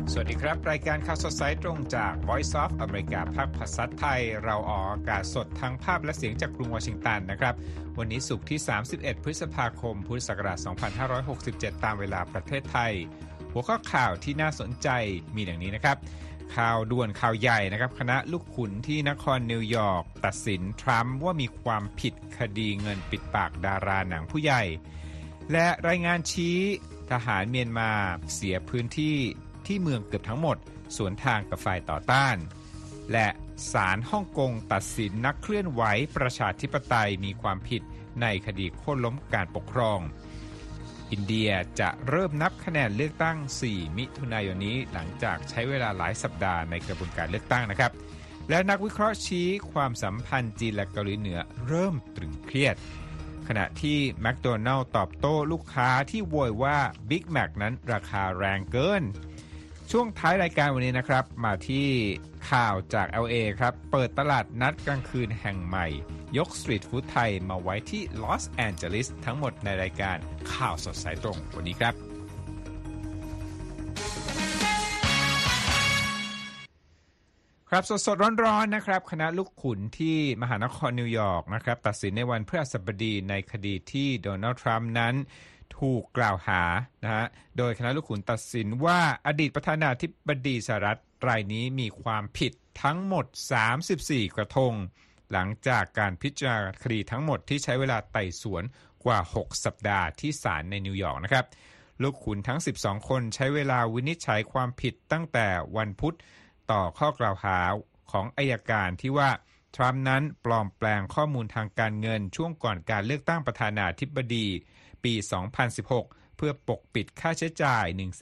สวัสดีครับรายการข่าวสดสายตรงจาก Voice of America ภาคภาษาไทยเราออกอากาศสดทั้งภาพและเสียงจากกรุงวอชิงตันนะครับวันนี้ศุกร์ที่31พฤษภาคมพุทธศักราช2567ตามเวลาประเทศไทยหัวข้อข่าวที่น่าสนใจมีดังนี้นะครับข่าวด่วนข่าวใหญ่นะครับคณะลูกขุนที่นครนิวยอร์กตัดสินทรัมป์ว่ามีความผิดคดีเงินปิดปากดาราหนังผู้ใหญ่และรายงานชี้ทหารเมียนมาเสียพื้นที่ที่เมืองเกือบทั้งหมดสวนทางกับฝ่ายต่อต้านและศาลฮ่องกงตัดสินนักเคลื่อนไหวประชาธิปไตยมีความผิดในคดีโค่นล้มการปกครองอินเดียจะเริ่มนับคะแนนเลือกตั้ง4มิถุนายนนี้หลังจากใช้เวลาหลายสัปดาห์ในกระบวนการเลือกตั้งนะครับและนักวิเคราะห์ชี้ความสัมพันธ์จีนและเกาหลีเหนือเริ่มตรึงเครียดขณะที่แมคโดนัลด์ตอบโต้ลูกค้าที่โวยว่าบิ๊กแมคนั้นราคาแรงเกินช่วงท้ายรายการวันนี้นะครับมาที่ข่าวจาก LA ครับเปิดตลาดนัดกลางคืนแห่งใหม่ยกสตรีทฟู้ดไทยมาไว้ที่ลอสแอนเจลิสทั้งหมดในรายการข่าวสดสายตรงวันนี้ครับครับสดๆร้อนๆนะครับคณะลูกขุนที่มหานครนิวยอร์กนะครับตัดสินในวันพฤหัสบดีในคดีที่โดนัลด์ทรัมป์นั้นถูกกล่าวหานะฮะโดยคณะลูกขุนตัดสินว่าอดีตประธานาธิบดีสหรัฐรายนี้มีความผิดทั้งหมด34กระทงหลังจากการพิจารณาคดีทั้งหมดที่ใช้เวลาไต่สวนกว่า6สัปดาห์ที่ศาลในนิวยอร์กนะครับลูกขุนทั้ง12คนใช้เวลาวินิจฉัยความผิดตั้งแต่วันพุธต่อข้อกล่าวหาของอัยการที่ว่าทรัมป์นั้นปลอมแปลงข้อมูลทางการเงินช่วงก่อนการเลือกตั้งประธานาธิบดีปี 2016 เพื่อปกปิดค่าใช้จ่าย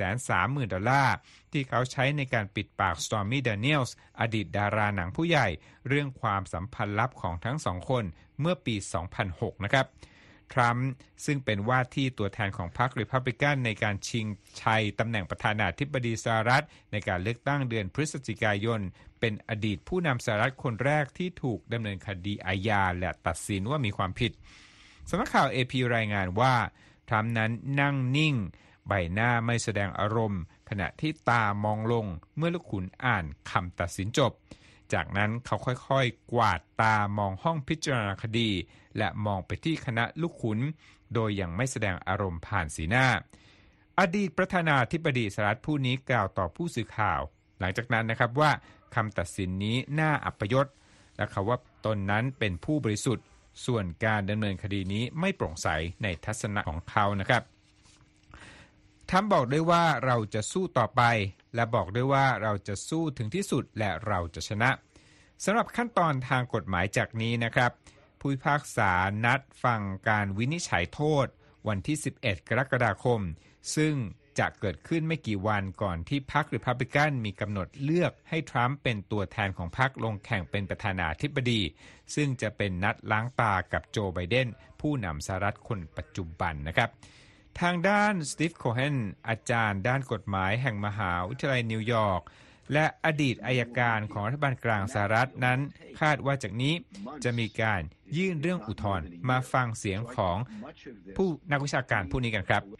$130,000 ที่เขาใช้ในการปิดปาก Stormy Daniels อดีตดาราหนังผู้ใหญ่เรื่องความสัมพันธ์ลับของทั้งสองคนเมื่อปี 2006 นะครับทรัมป์ซึ่งเป็นว่าที่ตัวแทนของพรรครีพับลิกันในการชิงชัยตำแหน่งประธานาธิบดีสหรัฐในการเลือกตั้งเดือนพฤศจิกายนเป็นอดีตผู้นำสหรัฐคนแรกที่ถูกดำเนินคดีอาญาและตัดสินว่ามีความผิดสำนักข่าว AP รายงานว่าทรัมป์นั้นนั่งนิ่งใบหน้าไม่แสดงอารมณ์ขณะที่ตามองลงเมื่อลูกขุนอ่านคำตัดสินจบจากนั้นเขาค่อยๆกวาดตามองห้องพิจารณาคดีและมองไปที่คณะลูกขุนโดยยังไม่แสดงอารมณ์ผ่านสีหน้าอดีตประธานาธิบดีสหรัฐผู้นี้กล่าวต่อผู้สื่อข่าวหลังจากนั้นนะครับว่าคำตัดสินนี้น่าอัปยศและเขาว่าตนนั้นเป็นผู้บริสุทธิ์ส่วนการดำเนินคดีนี้ไม่โปร่งใสในทัศนะของเขานะครับทรัมป์บอกด้วยว่าเราจะสู้ต่อไปและบอกด้วยว่าเราจะสู้ถึงที่สุดและเราจะชนะสำหรับขั้นตอนทางกฎหมายจากนี้นะครับผู้พิพากษานัดฟังการวินิจฉัยโทษวันที่11กรกฎาคมซึ่งจะเกิดขึ้นไม่กี่วันก่อนที่พรรครีพับลิกันมีกำหนดเลือกให้ทรัมป์เป็นตัวแทนของพรรคลงแข่งเป็นประธานาธิบดีซึ่งจะเป็นนัดล้างตากับโจไบเดนผู้นำสหรัฐคนปัจจุบันนะครับทางด้านสตีฟ โคเฮนอาจารย์ด้านกฎหมายแห่งมหาวิทยาลัยนิวยอร์กและอดีตอัยการของรัฐบาลกลางสหรัฐนั้นคาดว่าจากนี้จะมีการยื่นเรื่องอุทธรณ์มาฟังเสียงของผู้นักวิชาการผู้นี้กันครับ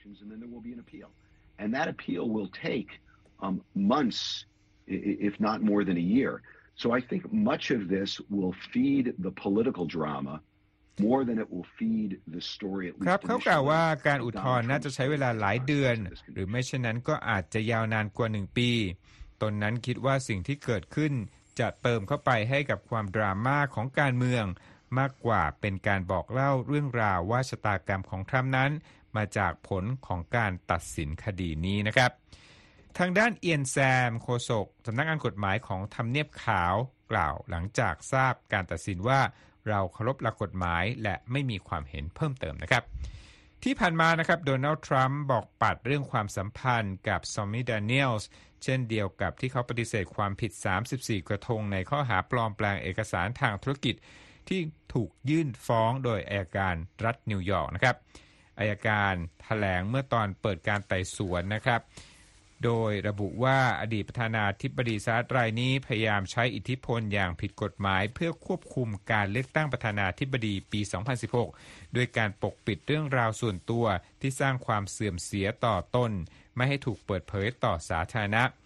And that appeal will take months, if not more than a year. So I think much of this will feed the political drama more than it will feed the story. ครับเขากล่าวว่าการอุทธรณ์น่าจะใช้เวลาหลายเดือนหรือไม่เช่นนั้นก็อาจจะยาวนานกว่า1ปีตนนั้นคิดว่าสิ่งที่เกิดขึ้นจะเติมเข้าไปให้กับความดราม่าของการเมืองมากกว่าเป็นการบอกเล่าเรื่องราวว่าชะตากรรมของทรัมป์นั้นมาจากผลของการตัดสินคดีนี้นะครับทางด้านเอียนแซมโฆษกสำนักงานกฎหมายของทำเนียบขาวกล่าวหลังจากทราบการตัดสินว่าเราเคารพหลักกฎหมายและไม่มีความเห็นเพิ่มเติมนะครับที่ผ่านมานะครับโดนัลด์ทรัมป์บอกปัดเรื่องความสัมพันธ์กับซอมมี่แดเนียลส์เช่นเดียวกับที่เขาปฏิเสธความผิด34กระทงในข้อหาปลอมแปลงเอกสารทางธุรกิจที่ถูกยื่นฟ้องโดยอัยการรัฐนิวยอร์กนะครับอัยการแถลงเมื่อตอนเปิดการไต่สวนนะครับโดยระบุว่าอดีตประธานาธิบดีสหรัฐรายนี้พยายามใช้อิทธิพลอย่างผิดกฎหมายเพื่อควบคุมการเลือกตั้งประธานาธิบดีปี 2016 ด้วยการปกปิดเรื่องราวส่วนตัวที่สร้างความเสื่อมเสียต่อตนไม่ให้ถูกเปิดเผยต่อสาธารณะ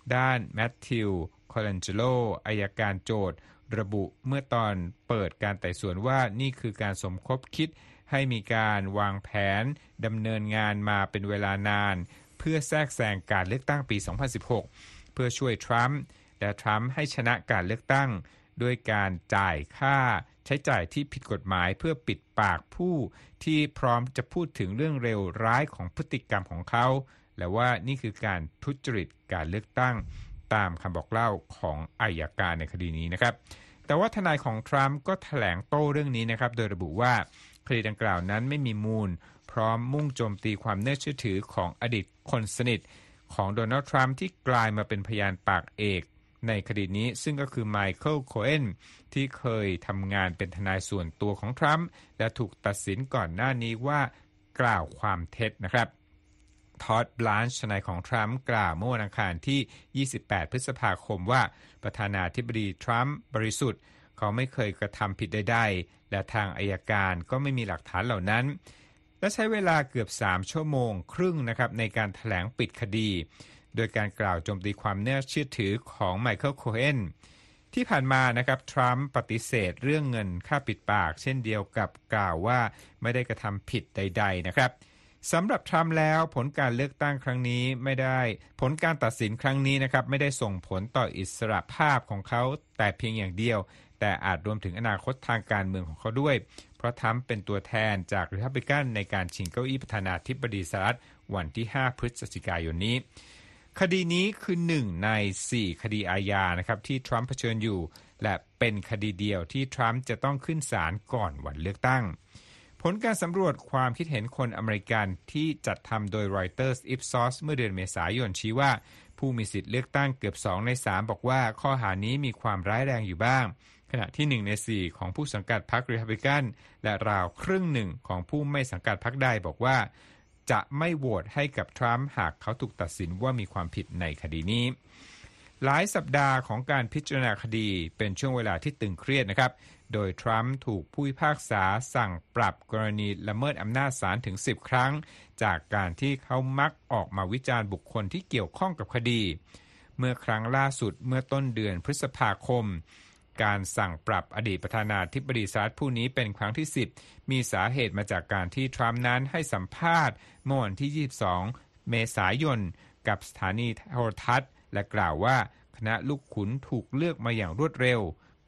ด้านแมทธิวคอลันเจโลอัยการโจทก์ระบุเมื่อตอนเปิดการไต่สวนว่านี่คือการสมคบคิดให้มีการวางแผนดำเนินงานมาเป็นเวลานานเพื่อแทรกแซงการเลือกตั้งปี 2016 เพื่อช่วยทรัมป์และทรัมป์ให้ชนะการเลือกตั้งด้วยการจ่ายค่าใช้จ่ายที่ผิดกฎหมายเพื่อปิดปากผู้ที่พร้อมจะพูดถึงเรื่องเลวร้ายของพฤติกรรมของเขาและว่านี่คือการทุจริตการเลือกตั้งตามคำบอกเล่าของอัยการในคดีนี้นะครับแต่ว่าทนายของทรัมป์ก็แถลงโต้เรื่องนี้นะครับโดยระบุว่าคดีดังกล่าวนั้นไม่มีมูลพร้อมมุ่งโจมตีความน่าเชื่อถือของอดีตคนสนิทของโดนัลด์ทรัมป์ที่กลายมาเป็นพยานปากเอกในคดีนี้ซึ่งก็คือไมเคิลโคเอนที่เคยทำงานเป็นทนายส่วนตัวของทรัมป์และถูกตัดสินก่อนหน้านี้ว่ากล่าวความเท็จนะครับทอดบลันช์ทนายของทรัมป์กล่าวเมื่อวันอังคารที่28พฤษภาคมว่าประธานาธิบดีทรัมป์บริสุทธิ์เขาไม่เคยกระทำผิดใดๆและทางอัยการก็ไม่มีหลักฐานเหล่านั้นและใช้เวลาเกือบ3ชั่วโมงครึ่งนะครับในการแถลงปิดคดีโดยการกล่าวโจมตีความน่าเชื่อถือของไมเคิลโคเอนที่ผ่านมานะครับทรัมป์ปฏิเสธเรื่องเงินค่าปิดปากเช่นเดียวกับกล่าวว่าไม่ได้กระทำผิดใดๆนะครับสำหรับทรัมป์แล้วผลการเลือกตั้งครั้งนี้ไม่ได้ผลการตัดสินครั้งนี้นะครับไม่ได้ส่งผลต่ออิสรภาพของเขาแต่เพียงอย่างเดียวแต่อาจรวมถึงอนาคตทางการเมืองของเขาด้วยเพราะทรัมป์เป็นตัวแทนจากรีพับลิกันในการชิงเก้าอี้ประธานาธิบดีสหรัฐวันที่5พฤศจิกายนนี้คดีนี้คือ1ใน4คดีอาญานะครับที่ทรัมป์เผชิญอยู่และเป็นคดีเดียวที่ทรัมป์จะต้องขึ้นศาลก่อนวันเลือกตั้งผลการสำรวจความคิดเห็นคนอเมริกันที่จัดทำโดย Reuters Ipsos เมื่อเดือนเมษายนชี้ว่าผู้มีสิทธิ์เลือกตั้งเกือบ2ใน3บอกว่าข้อหานี้มีความร้ายแรงอยู่บ้างขณะที่1ใน4ของผู้สังกัดพรรครีพับลิกันและราวครึ่งหนึ่งของผู้ไม่สังกัดพรรคใดบอกว่าจะไม่โหวตให้กับทรัมป์หากเขาถูกตัดสินว่ามีความผิดในคดีนี้หลายสัปดาห์ของการพิจารณาคดีเป็นช่วงเวลาที่ตึงเครียดนะครับโดยทรัมป์ถูกผู้พิพากษาสั่งปรับกรณีละเมิดอำนาจศาลถึง10ครั้งจากการที่เขามักออกมาวิจารณ์บุคคลที่เกี่ยวข้องกับคดีเมื่อครั้งล่าสุดเมื่อต้นเดือนพฤษภาคมการสั่งปรับอดีตประธานาธิบดีสหรัฐผู้นี้เป็นครั้งที่10มีสาเหตุมาจากการที่ทรัมป์นั้นให้สัมภาษณ์เมื่อวันที่22เมษายนกับสถานีโทรทัศน์และกล่าวว่าคณะลูกขุนถูกเลือกมาอย่างรวดเร็ว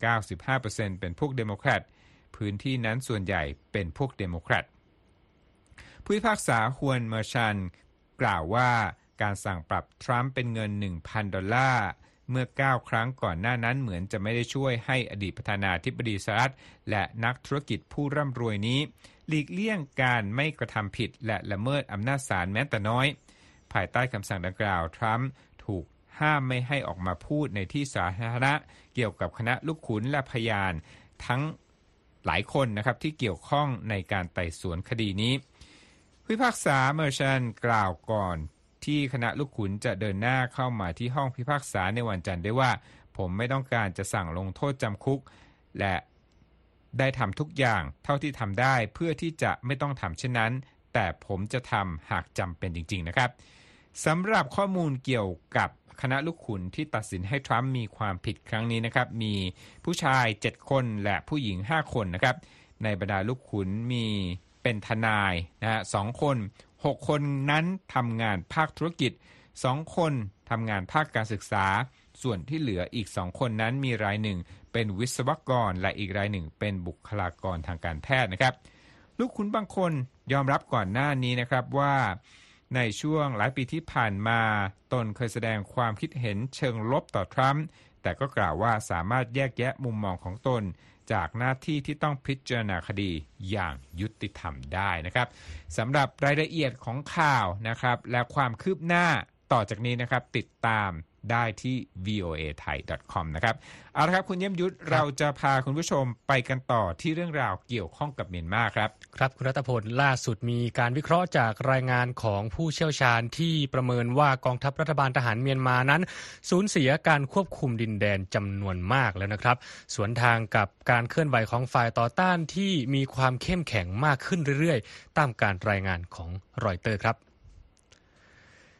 95% เป็นพวกเดโมแครตพื้นที่นั้นส่วนใหญ่เป็นพวกเดโมแครตผู้พิพากษาฮวนเมอร์ชันกล่าวว่าการสั่งปรับทรัมป์เป็นเงิน $1,000 เมื่อ9ครั้งก่อนหน้านั้นเหมือนจะไม่ได้ช่วยให้อดีตประธานาธิบดีสหรัฐและนักธุรกิจผู้ร่ำรวยนี้หลีกเลี่ยงการไม่กระทำผิดและละเมิดอำนาจศาลแม้แต่น้อยภายใต้คำสั่งดังกล่าวทรัมป์ถูกห้ามไม่ให้ออกมาพูดในที่สาธารณะเกี่ยวกับคณะลูกขุนและพยานทั้งหลายคนนะครับที่เกี่ยวข้องในการไต่สวนคดีนี้ผู้พิพากษาเมอร์ชันกล่าวก่อนที่คณะลูกขุนจะเดินหน้าเข้ามาที่ห้องพิพากษาในวันจันทร์ได้ว่าผมไม่ต้องการจะสั่งลงโทษจำคุกและได้ทำทุกอย่างเท่าที่ทำได้เพื่อที่จะไม่ต้องทำเช่นนั้นแต่ผมจะทำหากจำเป็นจริงๆนะครับสำหรับข้อมูลเกี่ยวกับคณะลูกขุนที่ตัดสินให้ทรัมป์มีความผิดครั้งนี้นะครับมีผู้ชาย7คนและผู้หญิง5คนนะครับในบรรดาลูกขุนมีเป็นทนายนะ2คน6คนนั้นทำงานภาคธุรกิจ2คนทำงานภาคการศึกษาส่วนที่เหลืออีก2คนนั้นมีรายหนึ่งเป็นวิศวกรและอีกรายหนึ่งเป็นบุคลากรทางการแพทย์นะครับลูกขุนบางคนยอมรับก่อนหน้านี้นะครับว่าในช่วงหลายปีที่ผ่านมาตนเคยแสดงความคิดเห็นเชิงลบต่อทรัมป์แต่ก็กล่าวว่าสามารถแยกแยะมุมมองของตนจากหน้าที่ที่ต้องพิจารณาคดีอย่างยุติธรรมได้นะครับสำหรับรายละเอียดของข่าวนะครับและความคืบหน้าต่อจากนี้นะครับติดตามได้ที่ voathai.com นะครับเอาละครับคุณเยี่ยมยุทธเราจะพาคุณผู้ชมไปกันต่อที่เรื่องราวเกี่ยวข้องกับเมียนมาครับครับคุณรัตพลล่าสุดมีการวิเคราะห์จากรายงานของผู้เชี่ยวชาญที่ประเมินว่ากองทัพรัฐบาลทหารเมียนมานั้นสูญเสียการควบคุมดินแดนจำนวนมากแล้วนะครับสวนทางกับการเคลื่อนไหวของฝ่ายต่อต้านที่มีความเข้มแข็งมากขึ้นเรื่อยๆตามการรายงานของรอยเตอร์ครับ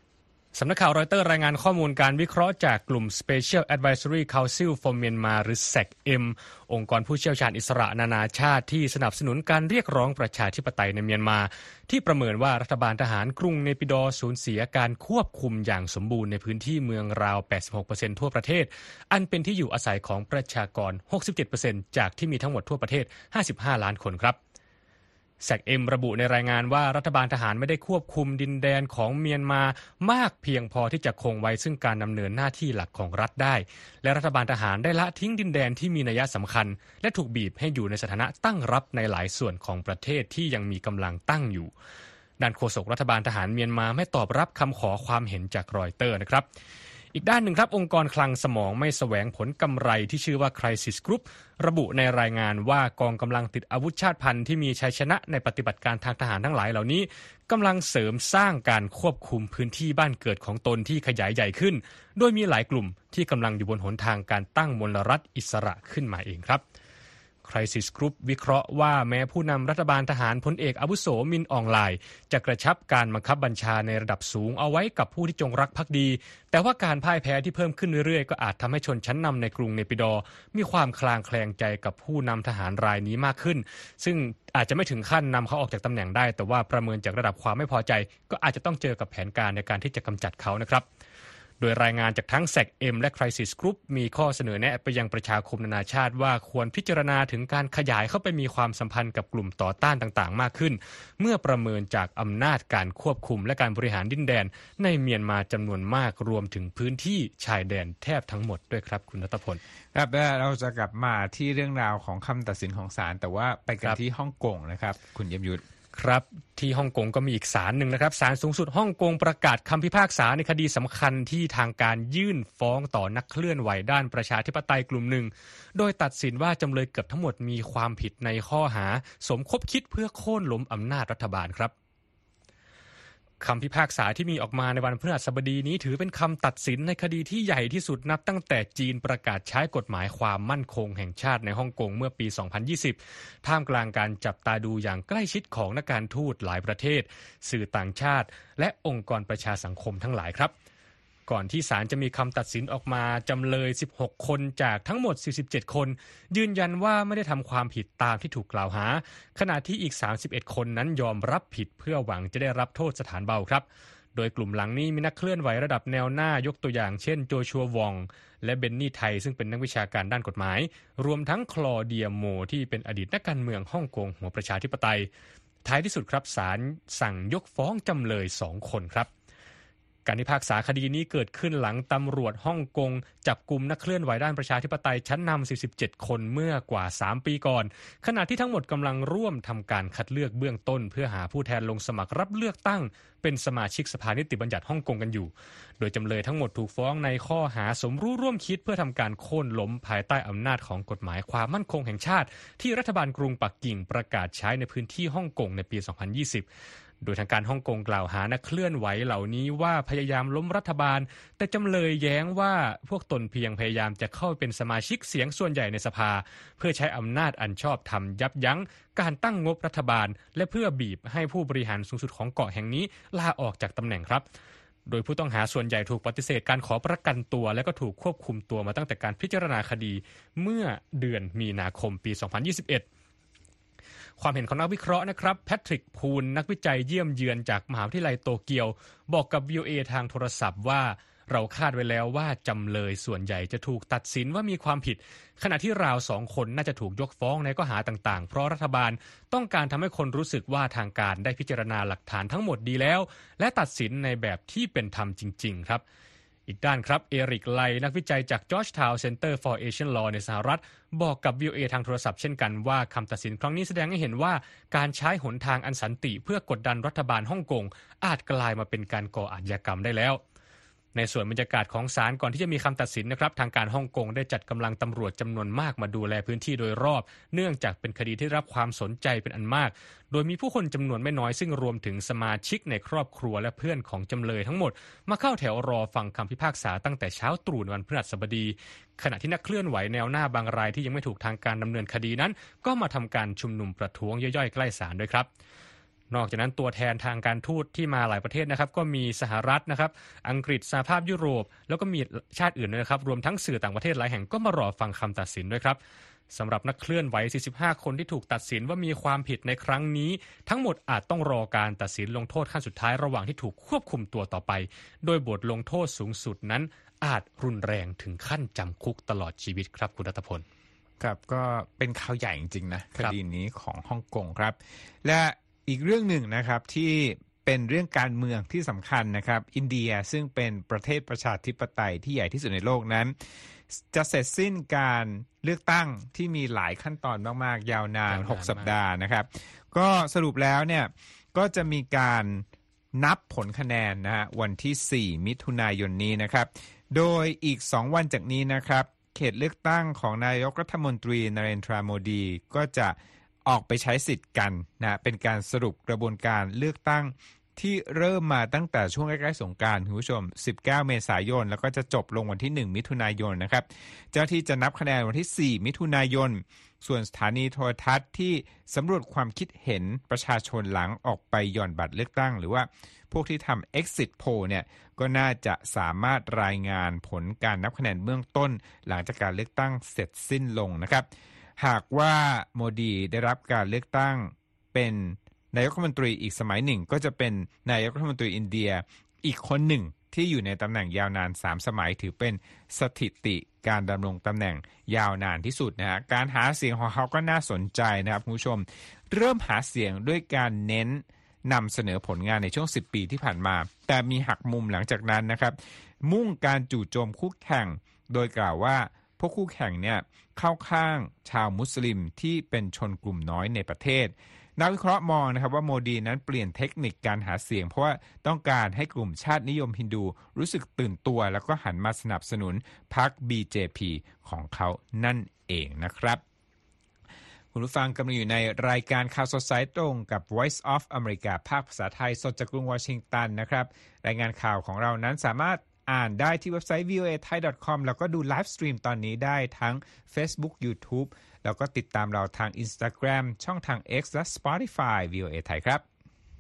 สำนักข่าวรอยเตอร์รายงานข้อมูลการวิเคราะห์จากกลุ่ม Special Advisory Council for Myanmar หรือ SAC-M องค์กรผู้เชี่ยวชาญอิสระนานาชาติที่สนับสนุนการเรียกร้องประชาธิปไตยในเมียนมาที่ประเมินว่ารัฐบาลทหารกรุงเนปิดอร์สูญเสียการควบคุมอย่างสมบูรณ์ในพื้นที่เมืองราว 86% ทั่วประเทศอันเป็นที่อยู่อาศัยของประชากร 67% จากที่มีทั้งหมดทั่วประเทศ 55 ล้านคนครับSAC-M ระบุในรายงานว่ารัฐบาลทหารไม่ได้ควบคุมดินแดนของเมียนมามากเพียงพอที่จะคงไว้ซึ่งการดำเนินหน้าที่หลักของรัฐได้และรัฐบาลทหารได้ละทิ้งดินแดนที่มีนัยสำคัญและถูกบีบให้อยู่ในสถานะตั้งรับในหลายส่วนของประเทศที่ยังมีกำลังตั้งอยู่ด้านโฆษกรัฐบาลทหารเมียนมาไม่ตอบรับคำขอความเห็นจากรอยเตอร์นะครับอีกด้านหนึ่งครับองค์กรคลังสมองไม่แสวงผลกำไรที่ชื่อว่า Crisis Group ระบุในรายงานว่ากองกำลังติดอาวุธชาติพันธุ์ที่มีชัยชนะในปฏิบัติการทางทหารทั้งหลายเหล่านี้กำลังเสริมสร้างการควบคุมพื้นที่บ้านเกิดของตนที่ขยายใหญ่ขึ้นโดยมีหลายกลุ่มที่กำลังอยู่บนหนทางการตั้งมลรัฐอิสระขึ้นมาเองครับCrisis Group วิเคราะห์ว่าแม้ผู้นำรัฐบาลทหารพลเอกอาวุโสมินอองไลน์จะกระชับการบังคับบัญชาในระดับสูงเอาไว้กับผู้ที่จงรักภักดีแต่ว่าการพ่ายแพ้ที่เพิ่มขึ้นเรื่อยๆก็อาจทำให้ชนชั้นนำในกรุงเนปิดอร์มีความคลางแคลงใจกับผู้นำทหารรายนี้มากขึ้นซึ่งอาจจะไม่ถึงขั้นนำเขาออกจากตำแหน่งได้แต่ว่าประเมินจากระดับความไม่พอใจก็อาจจะต้องเจอกับแผนการในการที่จะกำจัดเขานะครับโดยรายงานจากทั้ง SAC-M และ Crisis Group มีข้อเสนอแนะไปยังประชาคมนานาชาติว่าควรพิจารณาถึงการขยายเข้าไปมีความสัมพันธ์กับกลุ่มต่อต้านต่างๆมากขึ้นเมื่อประเมินจากอำนาจการควบคุมและการบริหารดินแดนในเมียนมาจำนวนมากรวมถึงพื้นที่ชายแดนแทบทั้งหมดด้วยครับคุณณัฐพลครับเราจะกลับมาที่เรื่องราวของคำตัดสินของศาลแต่ว่าไปกันที่ฮ่องกงนะครับคุณเยี่ยมยุทธครับที่ฮ่องกงก็มีอีกศาลหนึ่งนะครับศาลสูงสุดฮ่องกงประกาศคำพิพากษาในคดีสำคัญที่ทางการยื่นฟ้องต่อนักเคลื่อนไหวด้านประชาธิปไตยกลุ่มหนึ่งโดยตัดสินว่าจำเลยเกือบทั้งหมดมีความผิดในข้อหาสมคบคิดเพื่อโค่นล้มอำนาจรัฐบาลครับคำพิพากษาที่มีออกมาในวันพฤหัสบดีนี้ถือเป็นคำตัดสินในคดีที่ใหญ่ที่สุดนับตั้งแต่จีนประกาศใช้กฎหมายความมั่นคงแห่งชาติในฮ่องกงเมื่อปี 2020 ท่ามกลางการจับตาดูอย่างใกล้ชิดของนักการทูตหลายประเทศสื่อต่างชาติและองค์กรประชาสังคมทั้งหลายครับก่อนที่ศาลจะมีคำตัดสินออกมาจำเลย16คนจากทั้งหมด47คนยืนยันว่าไม่ได้ทำความผิดตามที่ถูกกล่าวหาขณะที่อีก31คนนั้นยอมรับผิดเพื่อหวังจะได้รับโทษสถานเบาครับโดยกลุ่มหลังนี้มีนักเคลื่อนไหวระดับแนวหน้ายกตัวอย่างเช่นโจชัววองและเบนนี่ไทซึ่งเป็นนักวิชาการด้านกฎหมายรวมทั้งคลอเดียโมที่เป็นอดีตนักการเมืองฮ่องกงหัวประชาธิปไตยท้ายที่สุดครับศาลสั่งยกฟ้องจำเลย2คนครับการพิพากษาคดีนี้เกิดขึ้นหลังตำรวจฮ่องกงจับกุมนักเคลื่อนไหวด้านประชาธิปไตยชั้นนำ47คนเมื่อกว่า3ปีก่อนขณะที่ทั้งหมดกำลังร่วมทำการคัดเลือกเบื้องต้นเพื่อหาผู้แทนลงสมัครรับเลือกตั้งเป็นสมาชิกสภานิติบัญญัติฮ่องกงกันอยู่โดยจำเลยทั้งหมดถูกฟ้องในข้อหาสมรู้ร่วมคิดเพื่อทำการโค่นล้มภายใต้อำนาจของกฎหมายความมั่นคงแห่งชาติที่รัฐบาลกรุงปักกิ่งประกาศใช้ในพื้นที่ฮ่องกงในปี 2020โดยทางการฮ่องกงกล่าวหานักเคลื่อนไหวเหล่านี้ว่าพยายามล้มรัฐบาลแต่จำเลยแย้งว่าพวกตนเพียงพยายามจะเข้าเป็นสมาชิกเสียงส่วนใหญ่ในสภาเพื่อใช้อำนาจอันชอบธรรมยับยั้งการตั้งงบรัฐบาลและเพื่อบีบให้ผู้บริหารสูงสุดของเกาะแห่งนี้ลาออกจากตำแหน่งครับโดยผู้ต้องหาส่วนใหญ่ถูกปฏิเสธการขอประกันตัวและก็ถูกควบคุมตัวมาตั้งแต่การพิจารณาคดีเมื่อเดือนมีนาคมปี 2021ความเห็นของนักวิเคราะห์นะครับแพทริกพูลนักวิจัยเยี่ยมเยือนจากมหาวิทยาลัยโตเกียวบอกกับ VOA ทางโทรศัพท์ว่าเราคาดไว้แล้วว่าจำเลยส่วนใหญ่จะถูกตัดสินว่ามีความผิดขณะที่ราว2คนน่าจะถูกยกฟ้องในข้อหาต่างๆเพราะรัฐบาลต้องการทำให้คนรู้สึกว่าทางการได้พิจารณาหลักฐานทั้งหมดดีแล้วและตัดสินในแบบที่เป็นธรรมจริงๆครับอีกด้านครับเอริกไลนักวิจัยจาก Georgetown Center for Asian Law ในสหรัฐบอกกับ VOA ทางโทรศัพท์เช่นกันว่าคำตัดสินครั้งนี้แสดงให้เห็นว่าการใช้หนทางอันสันติเพื่อกดดันรัฐบาลฮ่องกงอาจกลายมาเป็นการก่ออาชญากรรมได้แล้วในส่วนบรรยากาศของศาลก่อนที่จะมีคำตัดสินนะครับทางการฮ่องกงได้จัดกำลังตำรวจจำนวนมากมาดูแลพื้นที่โดยรอบเนื่องจากเป็นคดีที่รับความสนใจเป็นอันมากโดยมีผู้คนจำนวนไม่น้อยซึ่งรวมถึงสมาชิกในครอบครัวและเพื่อนของจำเลยทั้งหมดมาเข้าแถวรอฟังคำพิพากษาตั้งแต่เช้าตรู่วันพฤหัสบดีขณะที่นักเคลื่อนไหวแนวหน้าบางรายที่ยังไม่ถูกทางการดำเนินคดีนั้นก็มาทำการชุมนุมประท้วงย่อยๆใกล้ศาลด้วยครับนอกจากนั้นตัวแทนทางการทูตที่มาหลายประเทศนะครับก็มีสหรัฐนะครับอังกฤษสหภาพยุโรปแล้วก็มีชาติอื่นด้วยนะครับรวมทั้งสื่อต่างประเทศหลายแห่งก็มารอฟังคำตัดสินด้วยครับสำหรับนักเคลื่อนไหว45คนที่ถูกตัดสินว่ามีความผิดในครั้งนี้ทั้งหมดอาจต้องรอการตัดสินลงโทษขั้นสุดท้ายระหว่างที่ถูกควบคุมตัวต่อไปโดยบทลงโทษสูงสุดนั้นอาจรุนแรงถึงขั้นจำคุกตลอดชีวิตครับคุณรัตพลครับก็เป็นข่าวใหญ่จริงๆนะคดีนี้ของฮ่องกงครับและอีกเรื่องหนึ่งนะครับที่เป็นเรื่องการเมืองที่สำคัญนะครับอินเดียซึ่งเป็นประเทศประชาธิปไตยที่ใหญ่ที่สุดในโลกนั้นจะเสร็จสิ้นการเลือกตั้งที่มีหลายขั้นตอนมากๆยาวนาน6 สัปดาห์นะครับก็สรุปแล้วเนี่ยก็จะมีการนับผลคะแนนนะฮะวันที่4 มิถุนายนนี้นะครับโดยอีก2 วันจากนี้นะครับเขตเลือกตั้งของนายกรัฐมนตรีนเรนทรา โมดีก็จะออกไปใช้สิทธิ์กันนะเป็นการสรุปกระบวนการเลือกตั้งที่เริ่มมาตั้งแต่ช่วงใกล้ๆสงกรานต์คุณผู้ชม19 เมษายนแล้วก็จะจบลงวันที่1 มิถุนายนนะครับเจ้าที่จะนับคะแนนวันที่4 มิถุนายนส่วนสถานีโทรทัศน์ที่สำรวจความคิดเห็นประชาชนหลังออกไปหย่อนบัตรเลือกตั้งหรือว่าพวกที่ทำ exit poll เนี่ยก็น่าจะสามารถรายงานผลการนับคะแนนเบื้องต้นหลังจากการเลือกตั้งเสร็จสิ้นลงนะครับหากว่าโมดีได้รับการเลือกตั้งเป็นนายกรัฐมนตรีอีกสมัยหนึ่งก็จะเป็นนายกรัฐมนตรีอินเดียอีกคนหนึ่งที่อยู่ในตำแหน่งยาวนาน3 สมัยถือเป็นสถิติการดำรงตำแหน่งยาวนานที่สุดนะฮะการหาเสียงของเขาก็น่าสนใจนะครับคุณผู้ชมเริ่มหาเสียงด้วยการเน้นนำเสนอผลงานในช่วง10 ปีที่ผ่านมาแต่มีหักมุมหลังจากนั้นนะครับมุ่งการจู่โจมคู่แข่งโดยกล่าวว่าพวกคู่แข่งเนี่ยเข้าข้างชาวมุสลิมที่เป็นชนกลุ่มน้อยในประเทศนักวิเคราะห์มองนะครับว่าโมดีนั้นเปลี่ยนเทคนิคการหาเสียงเพราะว่าต้องการให้กลุ่มชาตินิยมฮินดูรู้สึกตื่นตัวแล้วก็หันมาสนับสนุนพรรค BJP ของเขานั่นเองนะครับคุณผู้ฟังกำลังอยู่ในรายการข่าวสดสายตรงกับ Voice of America ภาคภาษาไทยสดจากกรุงวอชิงตันนะครับรายงานข่าวของเรานั้นสามารถอ่านได้ที่เว็บไซต์ voathai.com แล้วก็ดูไลฟ์สตรีมตอนนี้ได้ทั้ง Facebook YouTube แล้วก็ติดตามเราทาง Instagram ช่องทาง X และ Spotify VOA ไทยครับ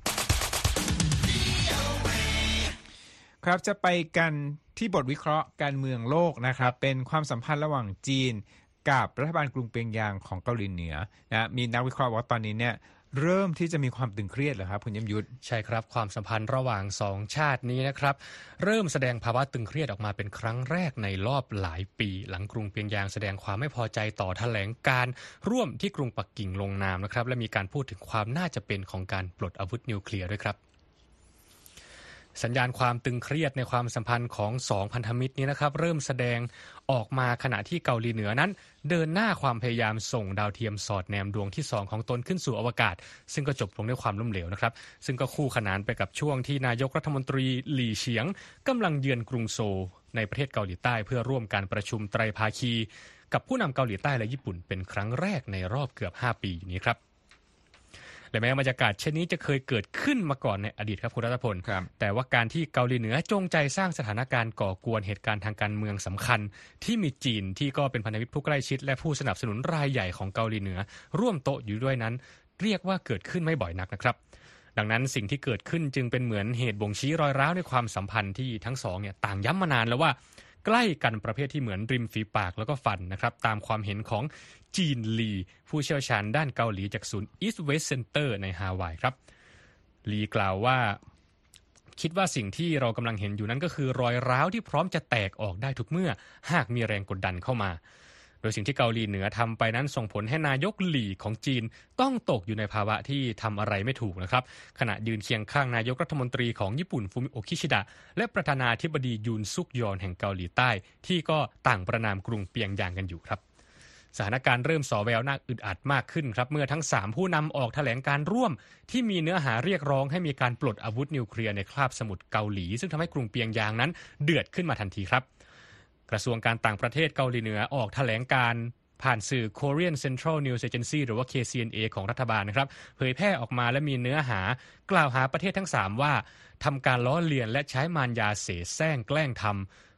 ครับจะไปกันที่บทวิเคราะห์การเมืองโลกนะครับเป็นความสัมพันธ์ระหว่างจีนกับรัฐบาลกรุงเปียงยางของเกาหลีเหนือนะมีนักวิเคราะห์ว่าตอนนี้เนี่ยเริ่มที่จะมีความตึงเครียดเหรอครับคุณยมยุทธใช่ครับความสัมพันธ์ระหว่าง2ชาตินี้นะครับเริ่มแสดงภาวะตึงเครียดออกมาเป็นครั้งแรกในรอบหลายปีหลังกรุงเปียงยางแสดงความไม่พอใจต่อแถลงการร่วมที่กรุงปักกิ่งลงนามนะครับและมีการพูดถึงความน่าจะเป็นของการปลดอาวุธนิวเคลียร์ด้วยครับสัญญาณความตึงเครียดในความสัมพันธ์ของ2พันธมิตรนี้นะครับเริ่มแสดงออกมาขณะที่เกาหลีเหนือนั้นเดินหน้าความพยายามส่งดาวเทียมสอดแนมดวงที่2ของตนขึ้นสู่อวกาศซึ่งก็จบลงด้วยความล้มเหลวนะครับซึ่งก็คู่ขนานไปกับช่วงที่นายกรัฐมนตรีหลี่เฉียงกำลังเยือนกรุงโซลในประเทศเกาหลีใต้เพื่อร่วมการประชุมไตรภาคีกับผู้นำเกาหลีใต้และญี่ปุ่นเป็นครั้งแรกในรอบเกือบ5 ปีนี้ครับและแม้บรรยากาศเช่นนี้จะเคยเกิดขึ้นมาก่อนในอดีตครับคุณรัตพลแต่ว่าการที่เกาหลีเหนือจงใจสร้างสถานการณ์ก่อกวนเหตุการณ์ทางการเมืองสำคัญที่มีจีนที่ก็เป็นพันธมิตรผู้ใกล้ชิดและผู้สนับสนุนรายใหญ่ของเกาหลีเหนือร่วมโต๊ะอยู่ด้วยนั้นเรียกว่าเกิดขึ้นไม่บ่อยนักนะครับดังนั้นสิ่งที่เกิดขึ้นจึงเป็นเหมือนเหตุบ่งชี้รอยร้าวในความสัมพันธ์ที่ทั้งสองเนี่ยต่างย้ำมานานแล้วว่าใกล้กันประเภทที่เหมือนริมฝีปากแล้วก็ฟันนะครับตามความเห็นของจีนลีผู้เชี่ยวชาญด้านเกาหลีจากศูนย์ East West Center ในฮาวายครับลีกล่าวว่าคิดว่าสิ่งที่เรากำลังเห็นอยู่นั้นก็คือรอยร้าวที่พร้อมจะแตกออกได้ทุกเมื่อหากมีแรงกดดันเข้ามาโดยสิ่งที่เกาหลีเหนือทำไปนั้นส่งผลให้นายกหลี่ของจีนต้องตกอยู่ในภาวะที่ทำอะไรไม่ถูกนะครับขณะยืนเคียงข้างนายกรัฐมนตรีของญี่ปุ่นฟูมิโอคิชิดะและประธานาธิบดียุนซุกยอนแห่งเกาหลีใต้ที่ก็ต่างประณามกรุงเปียงยางกันอยู่ครับสถานการณ์เริ่มส่อแววน่าอึดอัดมากขึ้นครับเมื่อทั้ง3ผู้นำออกแถลงการร่วมที่มีเนื้อหาเรียกร้องให้มีการปลดอาวุธนิวเคลียร์ในคาบสมุทรเกาหลีซึ่งทำให้กรุงเปียงยางนั้นเดือดขึ้นมาทันทีครับกระทรวงการต่างประเทศเกาหลีเหนือออกแถลงการผ่านสื่อ Korean Central News Agency หรือว่า KCNA ของรัฐบาลนะครับเผยแพร่ออกมาและมีเนื้อหากล่าวหาประเทศทั้ง3ว่าทำการล้อเลียนและใช้มารยาเสแสร้งแกล้งท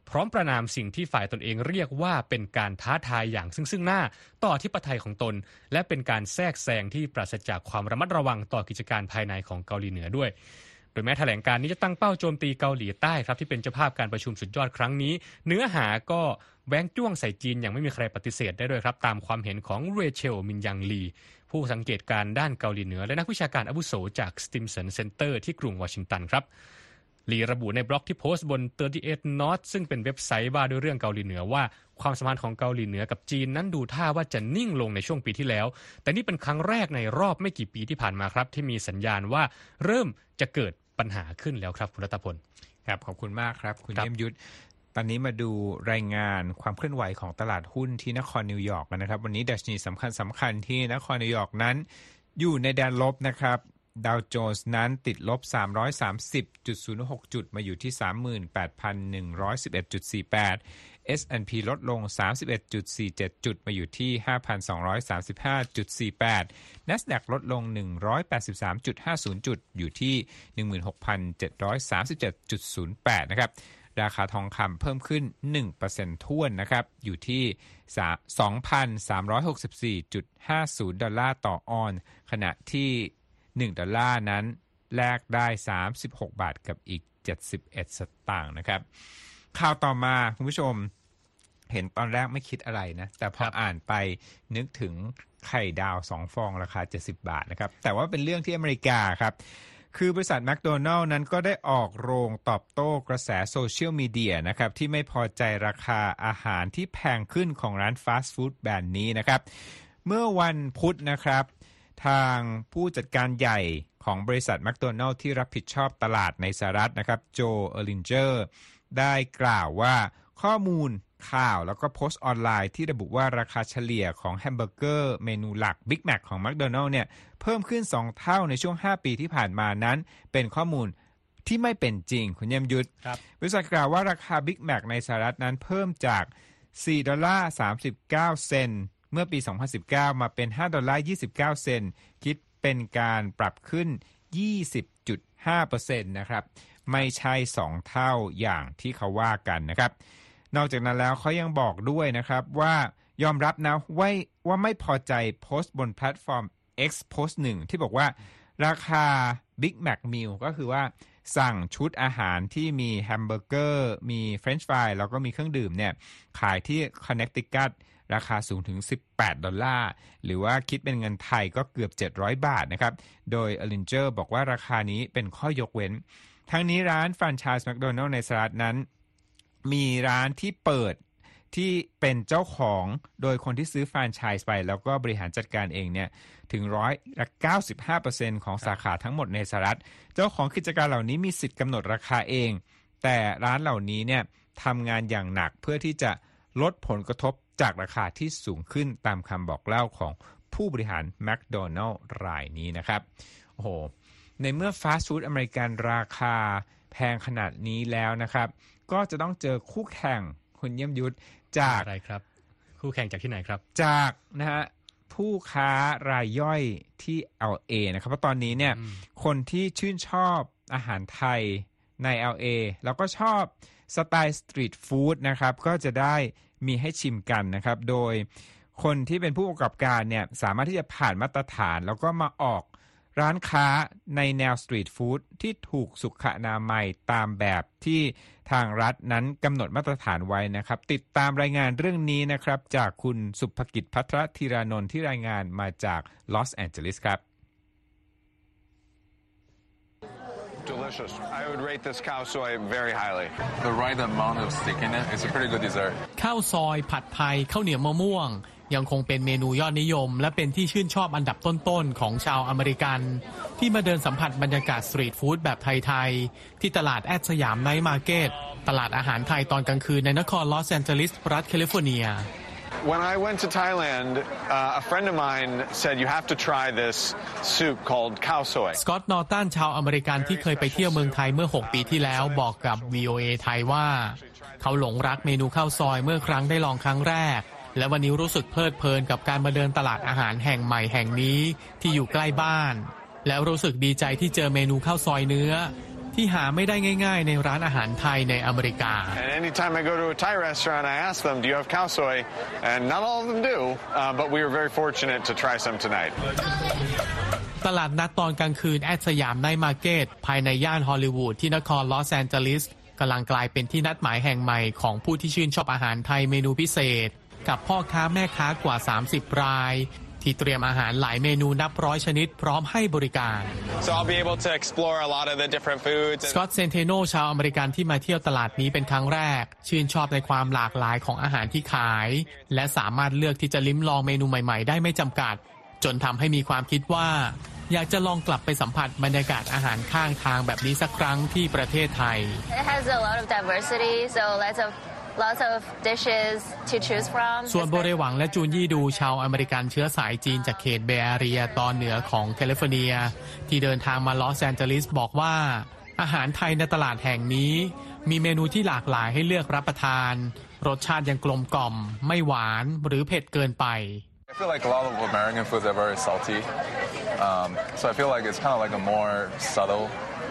พร้อมประณามสิ่งที่ฝ่ายตนเองเรียกว่าเป็นการท้าทายอย่างซึ่งหน้าต่ออธิปไตยของตนและเป็นการแทรกแซงที่ปราศจากความระมัดระวังต่อกิจการภายในของเกาหลีเหนือด้วยโดยแม้แถลงการนี้จะตั้งเป้าโจมตีเกาหลีใต้ครับที่เป็นเจ้าภาพการประชุมสุดยอดครั้งนี้เนื้อหาก็แว้งจ้วงใส่จีนอย่างไม่มีใครปฏิเสธได้ด้วยครับตามความเห็นของเรเชลมินยังลีผู้สังเกตการด้านเกาหลีเหนือและนักวิชาการอาวุโสจาก Stimson Center ที่กรุงวอชิงตันครับลีระบุในบล็อกที่โพสต์บน38 North ซึ่งเป็นเว็บไซต์ว่าด้วยเรื่องเกาหลีเหนือว่าความสัมพันธ์ของเกาหลีเหนือกับจีนนั้นดูท่าว่าจะนิ่งลงในช่วงปีที่แล้วแต่นี่เป็นครั้งแรกในรอบไม่กี่ปีที่ผ่านมาครับที่มีสัญญาณว่าเริ่มจะเกิดปัญหาขึ้นแล้วครับคุณรัตพลครับขอบคุณมากครับคุณเยี่ยมยุทธตอนนี้มาดูรายงานความเคลื่อนไหวของตลาดหุ้นที่นครนิวยอร์กนะครับวันนี้ดัชนีสำคัญที่นครนิวยอร์กนั้นอยู่ในแดนลบนะครับดาวโจนส์นั้นติดลบ 330.06 จุดมาอยู่ที่ 38,111.48 S&P ลดลง 31.47 จุดมาอยู่ที่ 5,235.48 NASDAQ ลดลง 183.50 จุดอยู่ที่ 16,737.08 นะครับราคาทองคำเพิ่มขึ้น 1% ถ้วนนะครับอยู่ที่ 2,364.50 ดอลลาร์ต่อออนซ์ขณะที่1ดอลลาร์นั้นแลกได้36บาทกับอีก71สตางค์นะครับข่าวต่อมาคุณผู้ชมเห็นตอนแรกไม่คิดอะไรนะแต่พออ่านไปนึกถึงไข่ดาว2ฟองราคา70บาทนะครับแต่ว่าเป็นเรื่องที่อเมริกาครับคือบริษัทแมคโดนัลด์นั้นก็ได้ออกโรงตอบโต้กระแสโซเชียลมีเดียนะครับที่ไม่พอใจราคาอาหารที่แพงขึ้นของร้านฟาสต์ฟู้ดแบรนด์นี้นะครับเมื่อวันพุธนะครับทางผู้จัดการใหญ่ของบริษัทแมคโดนัลด์ที่รับผิดชอบตลาดในสหรัฐนะครับโจเออร์ลินเจอร์ได้กล่าวว่าข้อมูลข่าวแล้วก็โพสต์ออนไลน์ที่ระบุว่าราคาเฉลี่ยของแฮมเบอร์เกอร์เมนูหลัก Big Mac ของ McDonald's เนี่ยเพิ่มขึ้น2เท่าในช่วง5ปีที่ผ่านมานั้นเป็นข้อมูลที่ไม่เป็นจริงคุณเยี่ยมยุทธบริษัทกล่าวว่าราคา Big Mac ในสหรัฐนั้นเพิ่มจาก$4.39 เมื่อปี2019มาเป็น$5.29คิดเป็นการปรับขึ้น 20.5% นะครับไม่ใช่2เท่าอย่างที่เขาว่ากันนะครับนอกจากนั้นแล้วเขายังบอกด้วยนะครับว่ายอมรับนะว่าไม่พอใจโพสต์บนแพลตฟอร์ม X โพสต์หนึ่งที่บอกว่าราคา Big Mac Meal ก็คือว่าสั่งชุดอาหารที่มีแฮมเบอร์เกอร์มีเฟรนช์ฟรายแล้วก็มีเครื่องดื่มเนี่ยขายที่ Connecticut ราคาสูงถึง$18หรือว่าคิดเป็นเงินไทยก็เกือบ$700นะครับโดยอลินเจอร์บอกว่าราคานี้เป็นข้อยกเว้นทั้งนี้ร้านแฟรนไชส์แมคโดนัลด์ในสหรัฐนั้นมีร้านที่เปิดที่เป็นเจ้าของโดยคนที่ซื้อแฟรนไชส์ไปแล้วก็บริหารจัดการเองเนี่ยถึง95% ของสาขาทั้งหมดในสหรัฐเจ้าของกิจการเหล่านี้มีสิทธิ์กำหนดราคาเองแต่ร้านเหล่านี้เนี่ยทำงานอย่างหนักเพื่อที่จะลดผลกระทบจากราคาที่สูงขึ้นตามคำบอกเล่าของผู้บริหารแมคโดนัลด์รายนี้นะครับโอ้โหในเมื่อฟาสต์ฟู้ดอเมริกันราคาแพงขนาดนี้แล้วนะครับก็จะต้องเจอคู่แข่งคุณเยี่ยมยุทธจากอะไรครับคู่แข่งจากที่ไหนครับจากนะฮะผู้ค้ารายย่อยที่ LA นะครับเพราะตอนนี้เนี่ยคนที่ชื่นชอบอาหารไทยใน LA แล้วก็ชอบสไตล์สตรีทฟู้ดนะครับก็จะได้มีให้ชิมกันนะครับโดยคนที่เป็นผู้ประกอบการเนี่ยสามารถที่จะผ่านมาตรฐานแล้วก็มาออกร้านค้าในแนวสตรีทฟู้ดที่ถูกสุขอนามัยตามแบบที่ทางรัฐนั้นกำหนดมาตรฐานไว้นะครับติดตามรายงานเรื่องนี้นะครับจากคุณสุภกิจภัทรธีรานนท์ที่รายงานมาจากลอสแอนเจลิสครับ Delicious. I would rate this cow soy very highly. The right amount of stickiness. It's a pretty good dessert. ข้าวซอยผัดไทยข้าวเหนียวมะม่วงยังคงเป็นเมนูยอดนิยมและเป็นที่ชื่นชอบอันดับต้นๆของชาวอเมริกันที่มาเดินสัมผัสบรรยากาศสตรีทฟู้ดแบบไทยๆที่ตลาดแอดสยามไนท์มาร์เก็ตตลาดอาหารไทยตอนกลางคืนในนครลอสแอนเจลิสรัฐแคลิฟอร์เนีย When I went to Thailand, a friend of mine said you have to try this soup called cow soy. สกอตต์ นอร์ตันชาวอเมริกันที่เคยไปเที่ยวเมืองไทยเมื่อ6ปีที่แล้วบอกกับ VOA ไทยว่าเขาหลงรักเมนูข้าวซอยเมื่อครั้งได้ลองครั้งแรกและวันนี้รู้สึกเพลิดเพลินกับการมาเดินตลาดอาหารแห่งใหม่แห่งนี้ที่อยู่ใกล้บ้านแล้วรู้สึกดีใจที่เจอเมนูข้าวซอยเนื้อที่หาไม่ได้ง่ายๆในร้านอาหารไทยในอเมริกา And anytime I go to a Thai restaurant, I ask them, do you have khao soi? And not all of them do, but we were very fortunate to try some tonight. ตลาดนัดตอนกลางคืนแอดสยามไนท์มาร์เก็ตภายในย่านฮอลลีวูดที่นครลอสแอนเจลิสกำลังกลายเป็นที่นัดหมายแห่งใหม่ของผู้ที่ชื่นชอบอาหารไทยเมนูพิเศษกับพ่อค้าแม่ค้ากว่า30รายที่เตรียมอาหารหลายเมนูนับร้อยชนิดพร้อมให้บริการ So I'll be able to explore a lot of the different foods. สกอตต์ เซนเทโนชาวอเมริกันที่มาเที่ยวตลาดนี้เป็นครั้งแรกชื่นชอบในความหลากหลายของอาหารที่ขายและสามารถเลือกที่จะลิ้มลองเมนูใหม่ๆได้ไม่จำกัดจนทำให้มีความคิดว่าอยากจะลองกลับไปสัมผัสบรรยากาศอาหารข้างทางแบบนี้สักครั้งที่ประเทศไทย It has a lot of diversity, so lots of dishes to choose from. ส่วนโบเรหวังและจูนยี่ดูชาวอเมริกันเชื้อสายจีนจากเขตเบย์แอเรียตอนเหนือของแคลิฟอร์เนียที่เดินทางมาลอสแอนเจลิสบอกว่าอาหารไทยในตลาดแห่งนี้มีเมนูที่หลากหลายให้เลือกรับประทานรสชาติยังกลมกล่อมไม่หวานหรือเผ็ดเกินไป I feel like a lot of American foods are very salty, so I feel like it's kind of like a more subtle,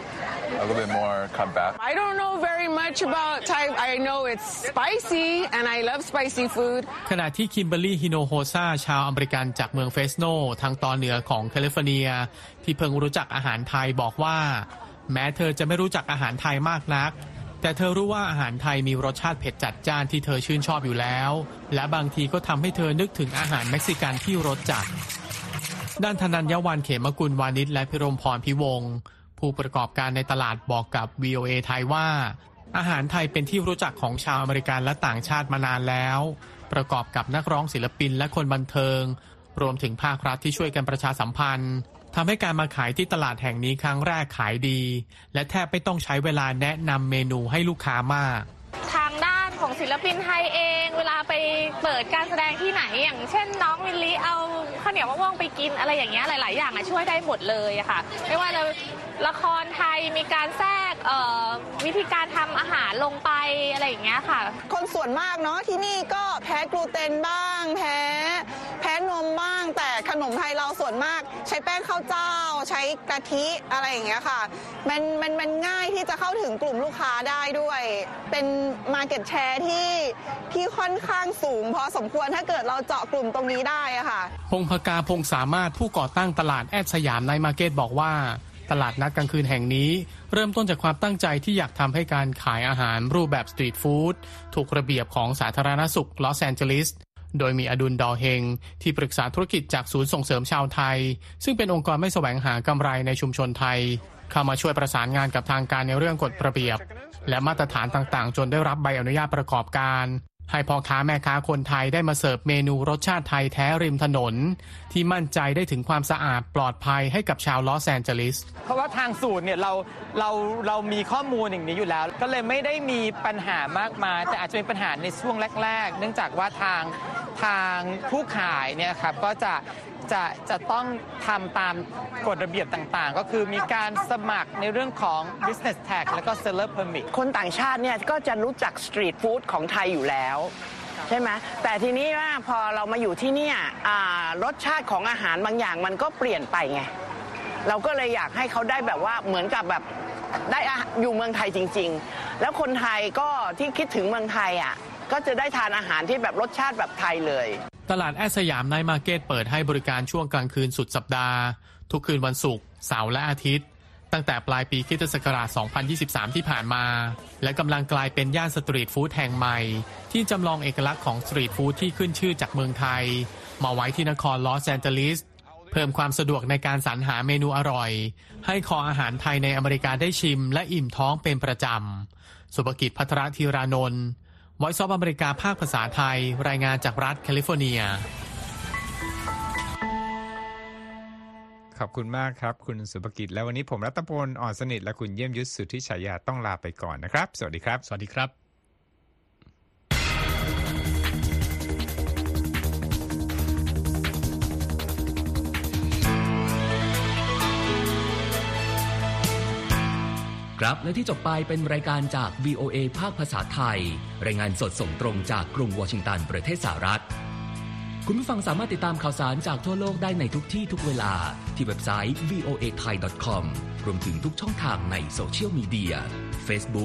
a little bit more cut back. I don't know very much about Thai. I know it's spicy, and I love spicy food. ขณะที่คิมเบอร์รี่ฮิโนโฮซาชาวอเมริกันจากเมืองเฟสโนทางตอนเหนือของแคลิฟอร์เนียที่เพิ่งรู้จักอาหารไทยบอกว่าแม้เธอจะไม่รู้จักอาหารไทยมากนักแต่เธอรู้ว่าอาหารไทยมีรสชาติเผ็ดจัดจ้านที่เธอชื่นชอบอยู่แล้วและบางทีก็ทำให้เธอนึกถึงอาหารเม็กซิกันที่รสจัดด้านธนัญญวรรณเขมกุลวานิชและพิรมพรพิวงศ์ผู้ประกอบการในตลาดบอกกับ VOA ไทยว่าอาหารไทยเป็นที่รู้จักของชาวอเมริกันและต่างชาติมานานแล้วประกอบกับนักร้องศิลปินและคนบันเทิงรวมถึงภาครัฐที่ช่วยกันประชาสัมพันธ์ทำให้การมาขายที่ตลาดแห่งนี้ครั้งแรกขายดีและแทบไม่ต้องใช้เวลาแนะนำเมนูให้ลูกค้ามากทางด้านของศิลปินไทยเองเวลาไปเปิดการแสดงที่ไหนอย่างเช่นน้องวิลลี่เอาข้าวเหนียวมะม่วงไปกินอะไรอย่างเงี้ยหลายๆอย่างช่วยได้หมดเลยค่ะไม่ว่าจะละครไทยมีการแทรกวิธีการทำอาหารลงไปอะไรอย่างเงี้ยค่ะคนส่วนมากเนาะที่นี่ก็แพ้กลูเตนบ้างแพ้นมบ้างแต่ขนมไทยเราส่วนมากใช้แป้งข้าวเจ้าใช้กะทิอะไรอย่างเงี้ยค่ะมันง่ายที่จะเข้าถึงกลุ่มลูกค้าได้ด้วยเป็นmarket share ที่ค่อนข้างสูงพอสมควรถ้าเกิดเราเจาะกลุ่มตรงนี้ได้อะค่ะพงภกาพงสามารถผู้ก่อตั้งตลาดแอดสยามไนท์มาร์เก็ตบอกว่าตลาดนัดกลางคืนแห่งนี้เริ่มต้นจากความตั้งใจที่อยากทำให้การขายอาหารรูปแบบสตรีทฟู้ดถูกระเบียบของสาธารณสุขลอสแอนเจลิสโดยมีอดุลดอเฮงที่ปรึกษาธุรกิจจากศูนย์ส่งเสริมชาวไทยซึ่งเป็นองค์กรไม่แสวงหากำไรในชุมชนไทยเข้ามาช่วยประสานงานกับทางการในเรื่องกฎระเบียบและมาตรฐานต่างๆจนได้รับใบอนุญาตประกอบการให้พ่อค้าแม่ค้าคนไทยได้มาเสิร์ฟเมนูรสชาติไทยแท้ริมถนนที่มั่นใจได้ถึงความสะอาดปลอดภัยให้กับชาวลอสแอนเจลิสเพราะว่าทางศูนย์เนี่ยเรามีข้อมูลอย่างนี้อยู่แล้วก็เลยไม่ได้มีปัญหามากมายแต่อาจจะเป็นปัญหาในช่วงแรกๆเนื่องจากว่าทางผู้ขายเนี่ยครับก็จะต้องทำตามกฎระเบียบต่างๆก็คือมีการสมัครในเรื่องของ business tax แล้วก็ seller permit คนต่างชาติเนี่ยก็จะรู้จักสตรีทฟู้ดของไทยอยู่แล้วใช่ไหมแต่ทีนี้ว่าพอเรามาอยู่ที่นี่รสชาติของอาหารบางอย่างมันก็เปลี่ยนไปไงเราก็เลยอยากให้เขาได้แบบว่าเหมือนกับแบบได้อยู่เมืองไทยจริงๆแล้วคนไทยก็ที่คิดถึงเมืองไทยก็จะได้ทานอาหารที่แบบรสชาติแบบไทยเลยตลาดแอดสยามไนท์มาร์เก็ตเปิดให้บริการช่วงกลางคืนสุดสัปดาห์ทุกคืนวันศุกร์เสาร์และอาทิตย์ตั้งแต่ปลายปีคริสตศักราช 2023 ที่ผ่านมาและกำลังกลายเป็นย่านสตรีทฟู้ดแห่งใหม่ที่จำลองเอกลักษณ์ของสตรีทฟู้ดที่ขึ้นชื่อจากเมืองไทยมาไว้ที่นครลอสแอนเจลิสเพิ่มความสะดวกในการสรรหาเมนูอร่อยให้คออาหารไทยในอเมริกาได้ชิมและอิ่มท้องเป็นประจำสุภกิจ ภัทรธีรานนท์Voice of America ภาคภาษาไทยรายงานจากรัฐแคลิฟอร์เนียขอบคุณมากครับคุณสุภกิจและวันนี้ผมรัตพล อ่อนสนิทและคุณเยี่ยมยุทธสุทธิฉายาต้องลาไปก่อนนะครับสวัสดีครับสวัสดีครับครับและที่จบไปเป็นรายการจาก VOA ภาคภาษาไทยรายงานสดส่งตรงจากกรุงวอชิงตันประเทศสหรัฐคุณผู้ฟังสามารถติดตามข่าวสารจากทั่วโลกได้ในทุกที่ทุกเวลาที่เว็บไซต์ voathai.com รวมถึงทุกช่องทางในโซเชียลมีเดีย Facebook